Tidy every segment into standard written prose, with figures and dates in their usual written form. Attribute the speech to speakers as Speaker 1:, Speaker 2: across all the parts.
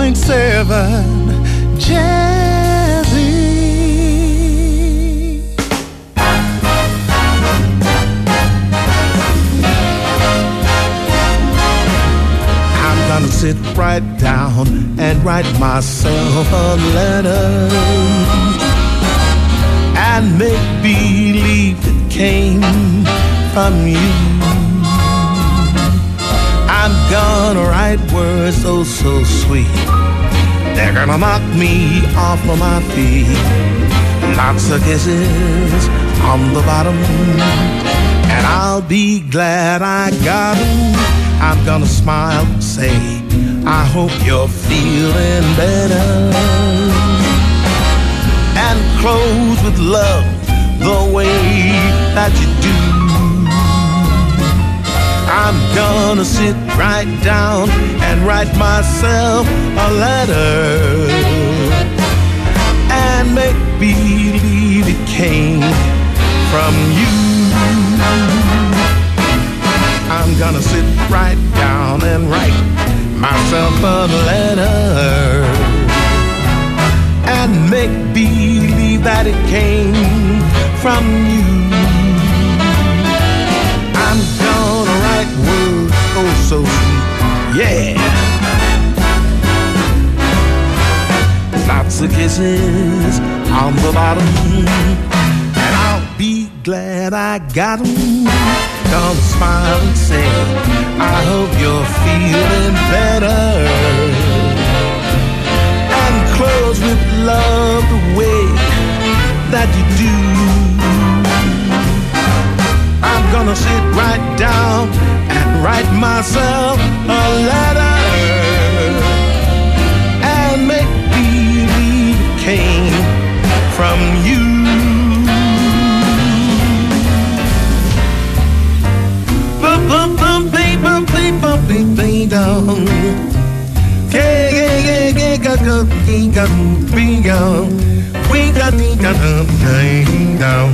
Speaker 1: Jazzy. I'm gonna sit right down and write myself a letter and make believe it came from you. I'm gonna write words oh so sweet, they're gonna knock me off of my feet. Lots of kisses on the bottom, and I'll be glad I got them. I'm gonna smile and say, I hope you're feeling better, and close with love the way that you do. I'm gonna sit right down and write myself a letter and make believe it came from you. I'm gonna sit right down and write myself a letter and make believe that it came from you. I'm gonna write words oh so sweet, yeah. Lots of kisses on the bottom, and I'll be glad I got them. Gonna smile and say, I hope you're feeling better, and close with love the way that you do. I'm gonna sit right down and write myself a letter and make believe it came from you. Bum bum bum bing bum bing bum bing bing dong. Yeah yeah yeah yeah got go ding dong bing dong. We got ding dong ding dong.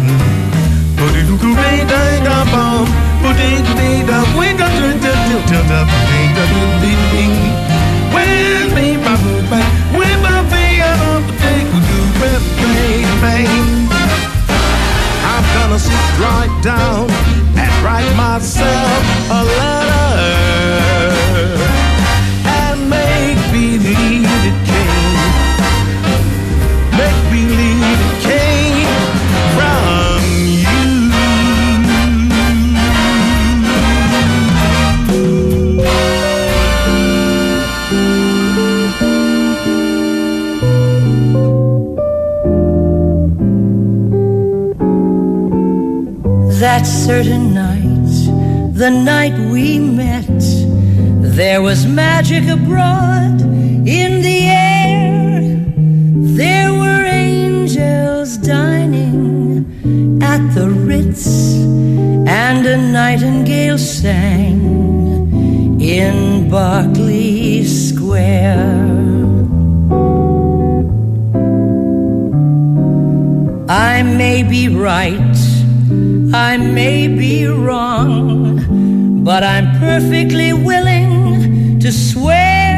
Speaker 1: I'm gonna sit right down and write myself a letter and make believe it came, make believe it came from you.
Speaker 2: That certain night, the night we met, there was magic abroad in the air. There were angels dining at the Ritz, and a nightingale sang in Berkeley Square. I may be right, I may be wrong, but I'm perfectly willing to swear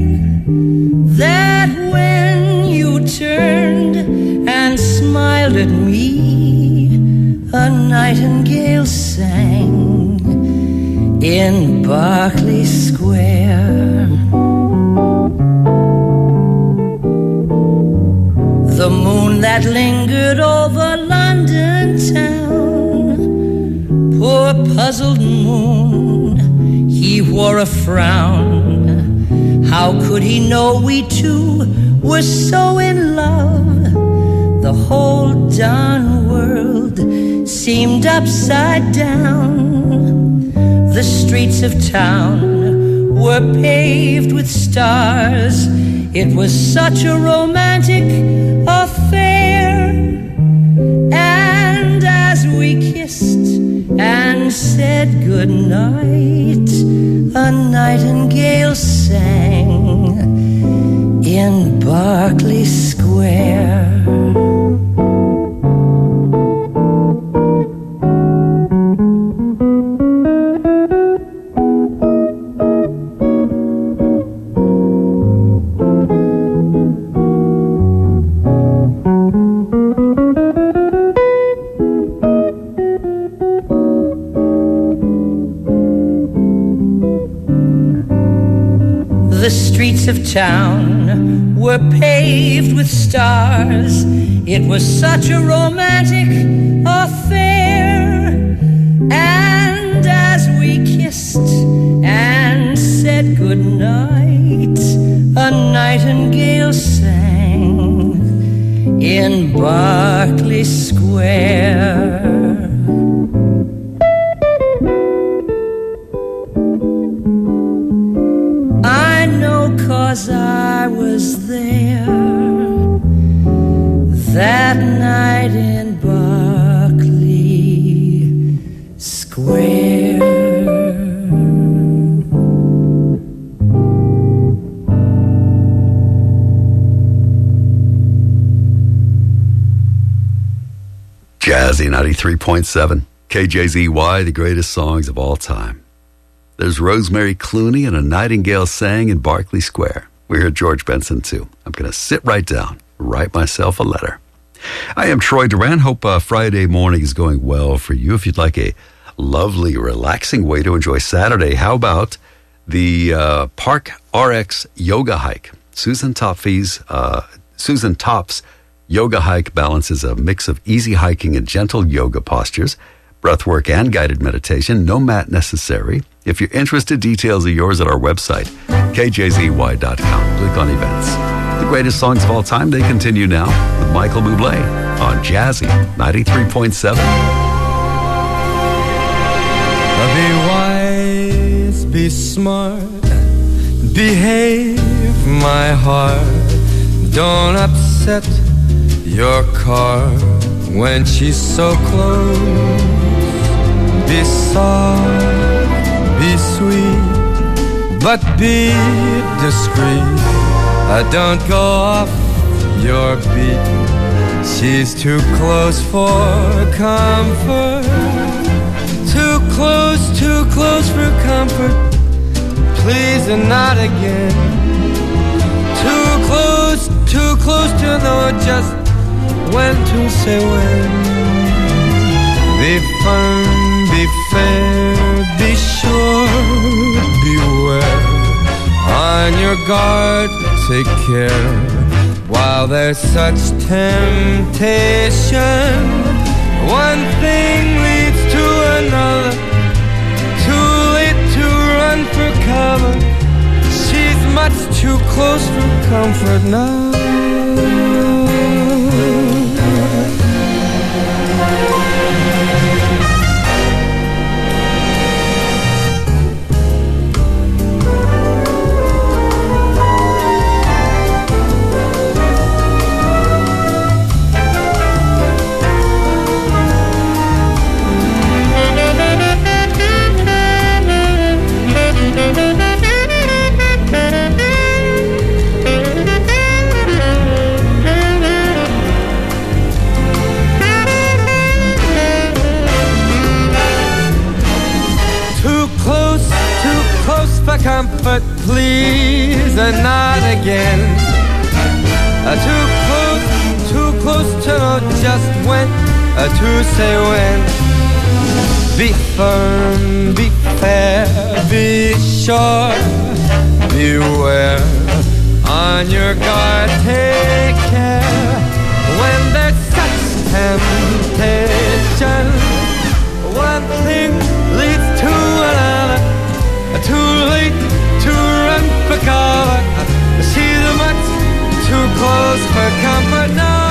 Speaker 2: that when you turned and smiled at me, a nightingale sang in Berkeley Square. The moon that lingered over London town, poor puzzled moon, he wore a frown. How could he know we two were so in love? The whole darn world seemed upside down. The streets of town were paved with stars. It was such a romantic affair. And as we kissed and said goodnight, a nightingale sang in Berkeley Square. The streets of town were paved with stars. It was such a romantic affair. And as we kissed and said goodnight, a nightingale sang in Berkeley Square. I know 'cause I was there that night in Berkeley Square.
Speaker 3: Jazzy 93.7, KJZY, the greatest songs of all time. There's Rosemary Clooney and A Nightingale Sang in Berkeley Square. We heard George Benson too. I'm going to sit right down, write myself a letter. I am Troy Duran. Hope Friday morning is going well for you. If you'd like a lovely, relaxing way to enjoy Saturday, how about the Park RX Yoga Hike? Susan Top's Yoga Hike balances a mix of easy hiking and gentle yoga postures, breathwork and guided meditation, no mat necessary. If you're interested, details are yours at our website, kjzy.com. Click on events. The greatest songs of all time, they continue now with Michael Bublé on Jazzy 93.7.
Speaker 4: Be wise, be smart, behave, my heart. Don't upset your car when she's so close. Be soft, be sweet, but be discreet. Don't go off your beat. She's too close for comfort. Too close for comfort. Please and not again. Too close to know just when to say when. Be firm, be fair, be sure, beware. On your guard, take care while there's such temptation. One thing leads to another. Too late to run for cover. She's much too close for comfort now. Comfort, please, and not again. Too close to know just when to say when. Be firm, be fair, be sure, beware. On your guard, take care when there's such temptation. One thing leads to another. Too late to run for cover. She's much too close for comfort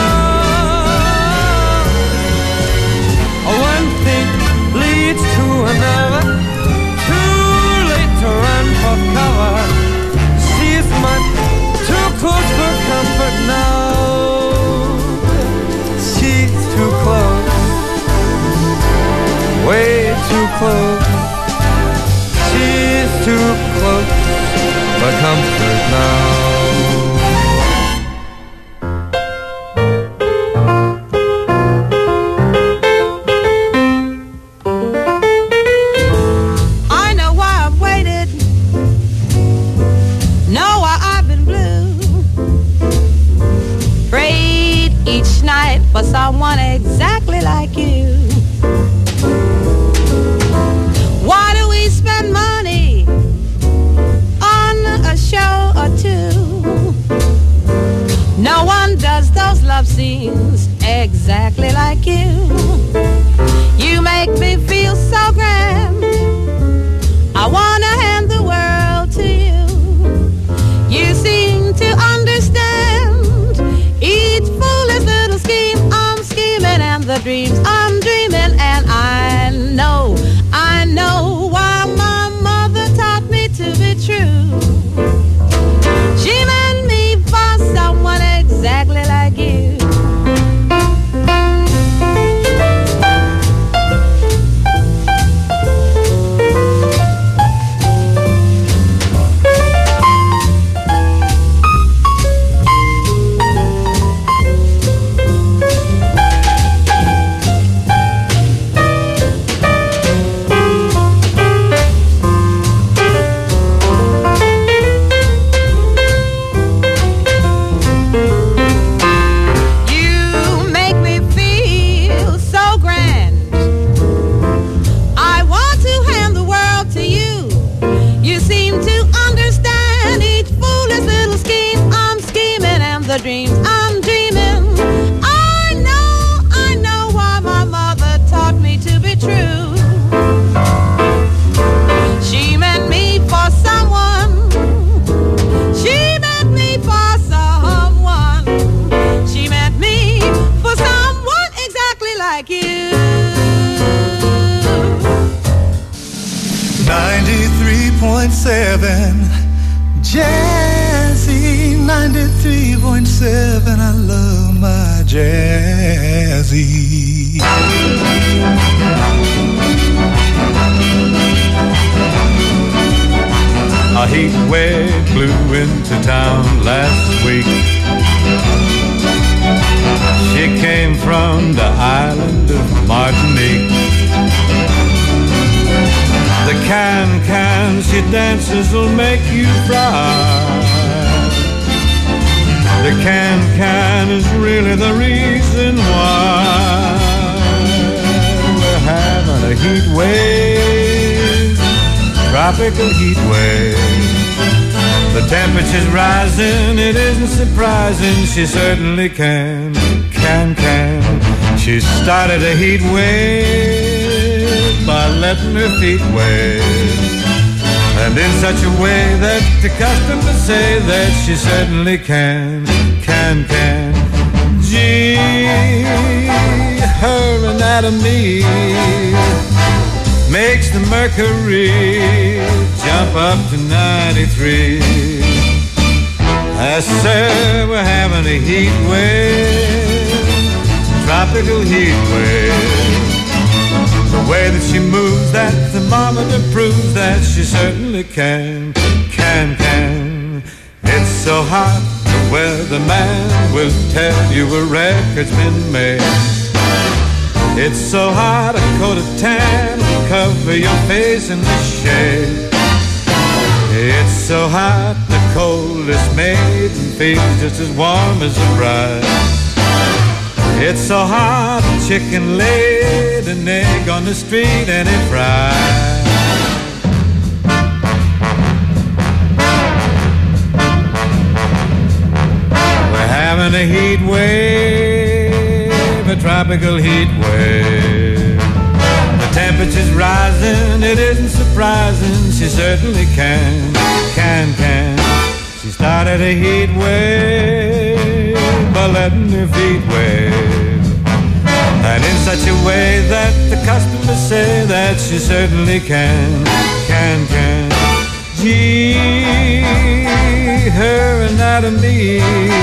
Speaker 4: now. One thing leads to another. Too late to run for cover. She's much too close for comfort now. She's too close.
Speaker 5: exactly like you. You make me feel so grand. I wanna hand the world to you. You seem to understand each foolish little scheme I'm scheming and the dreams I'm dreaming. And I know why my mother taught me to be true. She meant me for someone exactly like you. The dreams I'm dreaming. I know why my mother taught me to be true. She meant me for someone. She meant me for someone. She meant me for someone exactly like you.
Speaker 1: 93.7 Jazzy, 93.7, I love my Jazzy.
Speaker 6: A heat wave blew into town last week. She came from the island of Martinique. The can she dances will make you fly. The can is really the reason why we're having a heat wave, tropical heat wave. The temperature's rising, it isn't surprising. She certainly can. She started a heat wave by letting her feet wave, and in such a way that the customers say that she certainly can. Gee, her anatomy makes the mercury jump up to 93. I said we're having a heat wave, tropical heat wave. The way that she moves, that thermometer proves that she certainly can. It's so hot, the weatherman will tell you a record's been made. It's so hot, a coat of tan will cover your face in the shade. It's so hot, the coldest maiden feels just as warm as a bride. It's so hot, a chicken laid an egg on the street and it fried. We're having a heat wave, a tropical heat wave. The temperature's rising, it isn't surprising. She certainly can. She started a heat wave by letting her feet wave, and in such a way that the customers say that she certainly can. Gee, her anatomy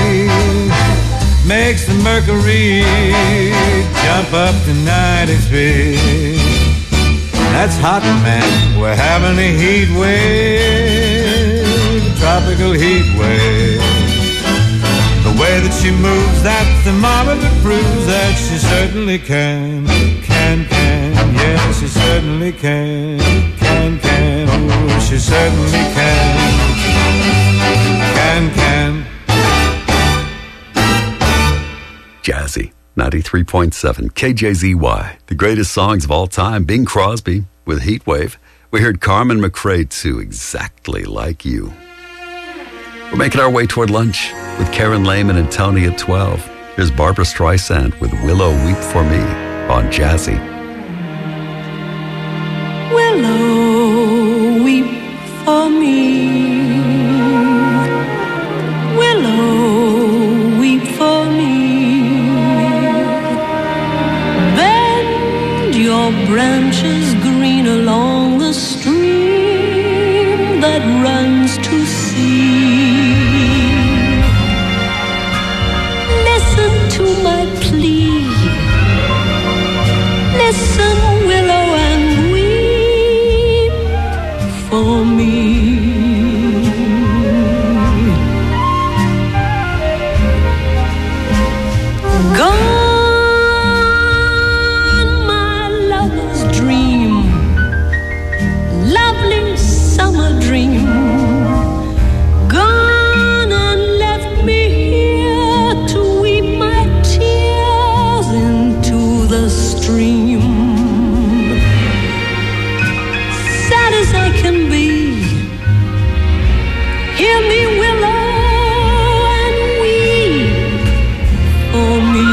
Speaker 6: makes the mercury jump up to 93. That's hot, man. We're having a heat wave, a tropical heat wave. The way that she moves, that thermometer proves that she certainly can. Yes, she certainly can. Oh, she certainly can.
Speaker 3: Jazzy, 93.7 KJZY. The greatest songs of all time. Bing Crosby with Heatwave. We heard Carmen McRae too, Exactly Like You. We're making our way toward lunch with Karen Lehman and Tony at 12. Here's Barbra Streisand with Willow Weep for Me on Jazzy.
Speaker 2: Willow, weep for me. Willow, weep for me. Bend your branches green along the stream that runs to sea. Listen to my plea. Listen, willow, and weep for me. Gone, my lover's dream, lovely summer dream. Gone and left me here to weep my tears into the stream. Sad as I can be, hear me, willow, and weep for me.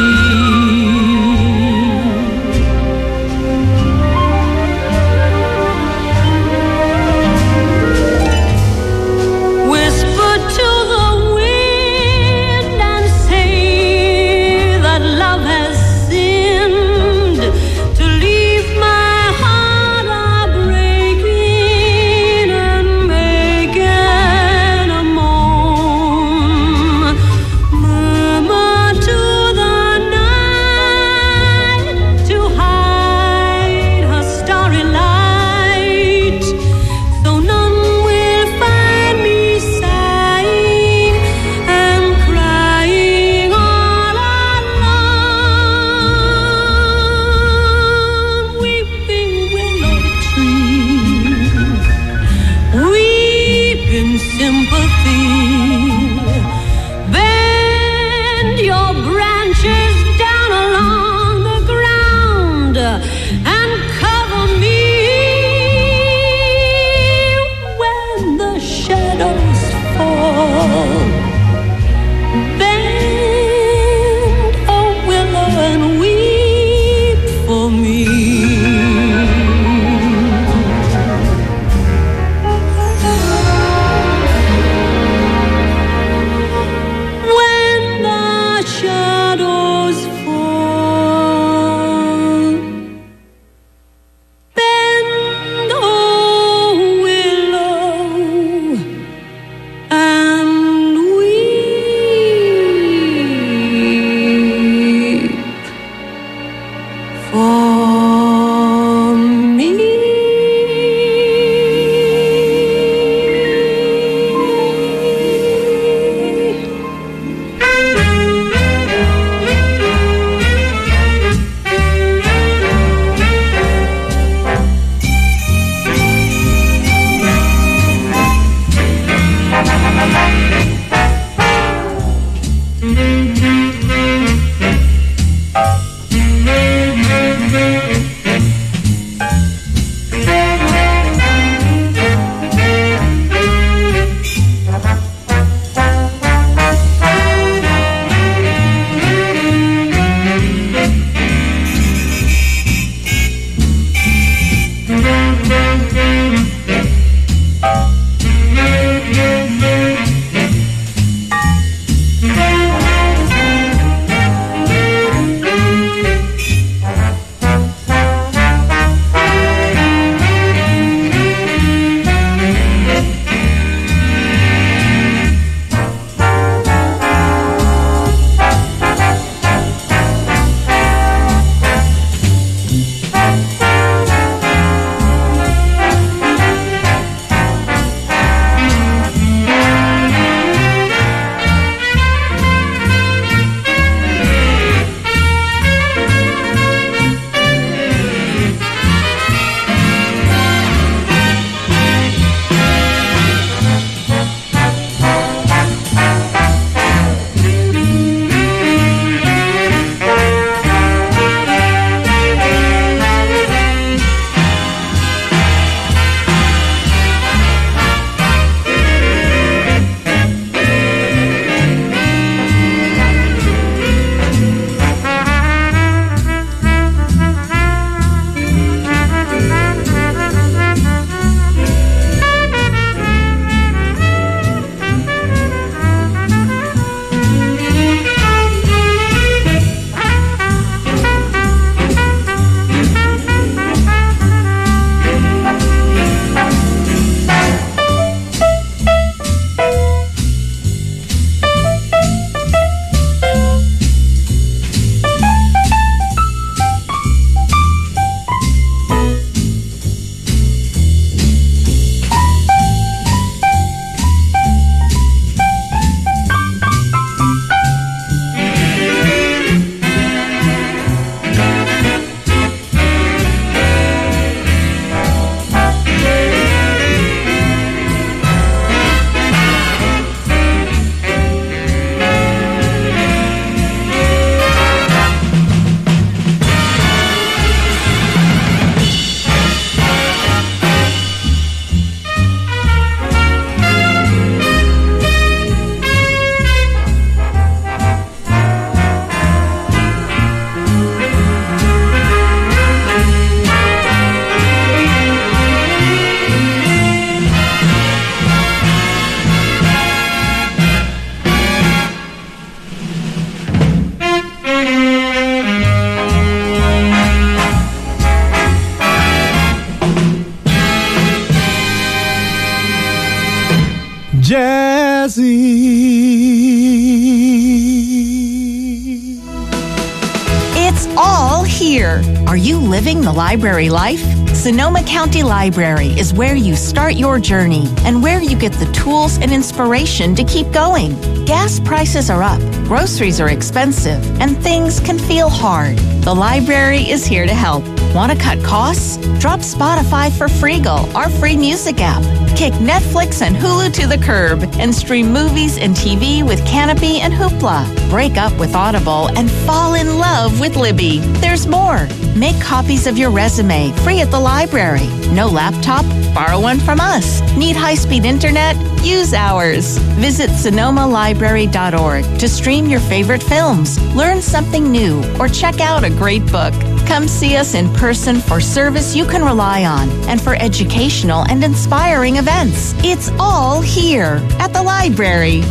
Speaker 7: Jazzy.
Speaker 8: It's all here. Are you living the library life? Sonoma County Library is where you start your journey and where you get the tools and inspiration to keep going. Gas prices are up, groceries are expensive, and things can feel hard. The library is here to help. Want to cut costs? Drop Spotify for Freegal, our free music app. Kick Netflix and Hulu to the curb and stream movies and TV with Canopy and Hoopla. Break up with Audible and fall in love with Libby. There's more. Make copies of your resume free at the library. No laptop? Borrow one from us. Need high-speed internet? Use ours. Visit sonomalibrary.org to stream your favorite films, learn something new, or check out a great book. Come see us in person for service you can rely on and for educational and inspiring events. It's all here at the library.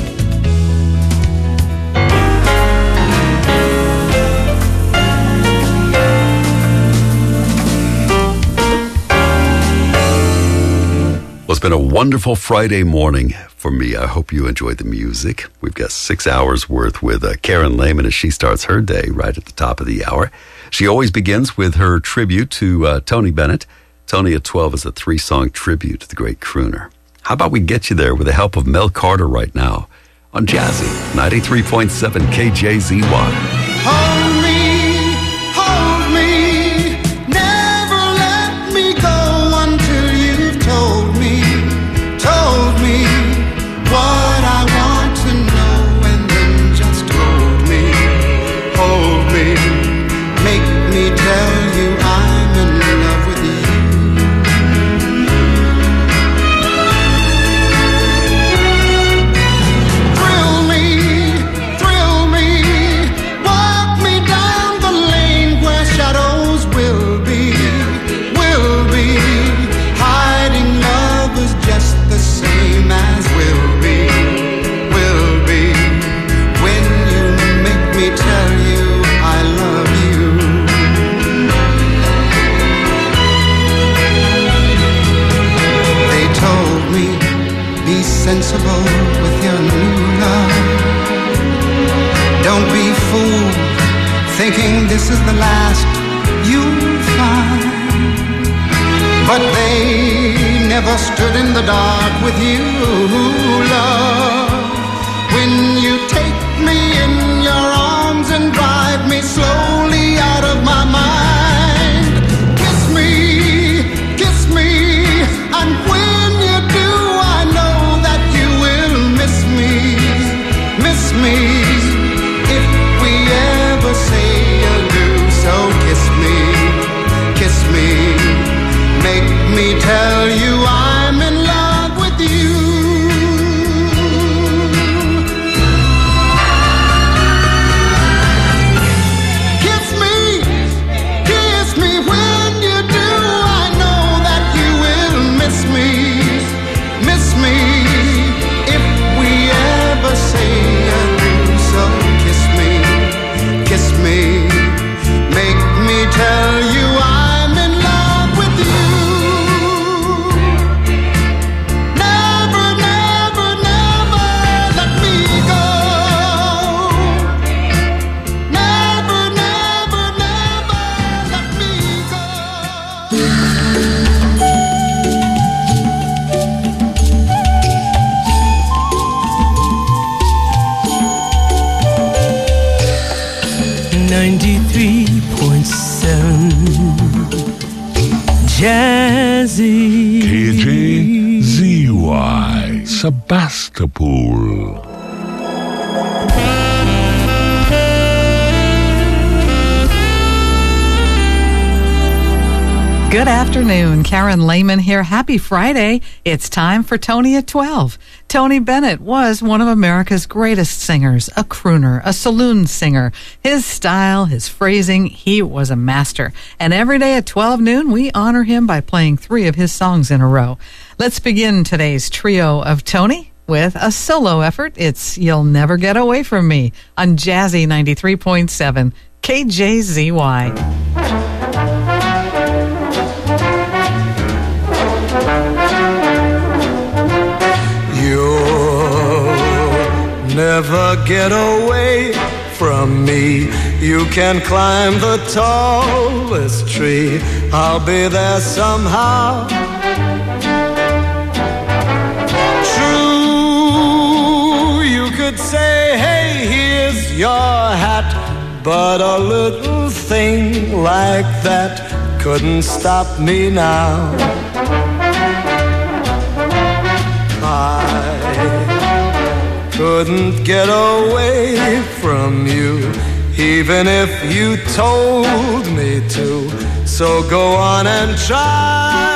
Speaker 3: Well, it's been a wonderful Friday morning for me. I hope you enjoyed the music. We've got 6 hours worth with Karen Lehman as she starts her day right at the top of the hour. She always begins with her tribute to Tony Bennett. Tony at 12 is a 3-song tribute to the great crooner. How about we get you there with the help of Mel Carter right now on Jazzy 93.7 KJZY.
Speaker 1: Hold me, never let me go until you've told me what I want to know, and then just hold me, make me tell you I'm in love with you. Thrill me, walk me down the lane where shadows will be. Hiding love is just the same as will be. When you make me tell you I love you. They told me, be sensible with your new love. Don't be fooled, thinking this is the last you'll find. But they never stood in the dark with you, love. When you take me in your arms and drive me slowly out of my mind. Kiss me, and when you do, I know that you will miss me. If we ever say adieu, so kiss me, make me tell you I'm in love with you. Kiss me when you do, I know that you will miss me. If we ever say adieu, so kiss me, make me tell you I'm in love with you. Never let me go. Never let me go.
Speaker 7: Jazzy.
Speaker 9: KJZY, Sebastopol.
Speaker 10: Good afternoon. Karen Lehman here. Happy Friday. It's time for Tony at 12. Tony Bennett was one of America's greatest singers, a crooner, a saloon singer. His style, his phrasing, he was a master. And every day at 12 noon, we honor him by playing 3 of his songs in a row. Let's begin today's trio of Tony with a solo effort. It's You'll Never Get Away From Me on Jazzy 93.7 KJZY.
Speaker 1: You'll
Speaker 11: never get away from me. You can climb the tallest tree, I'll be there somehow. True, you could say, hey, here's your hat, but a little thing like that couldn't stop me now. I couldn't get away from you, even if you told me to. So go on and try.